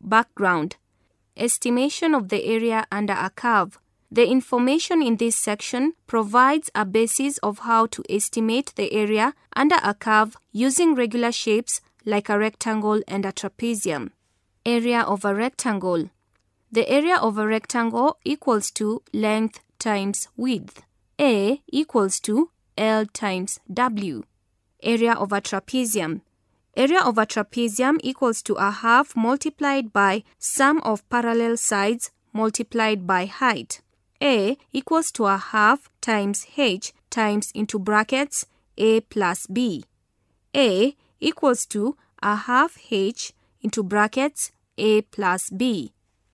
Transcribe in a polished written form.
Background. Estimation of the area under a curve. The information in this section provides a basis of how to estimate the area under a curve using regular shapes like a rectangle and a trapezium. Area of a rectangle. The area of a rectangle equals to length times width. A equals to L times W. Area of a trapezium. Area of a trapezium equals to a half multiplied by sum of parallel sides multiplied by height. A equals to a half times H times into brackets A plus B. A equals to a half H into brackets A plus B.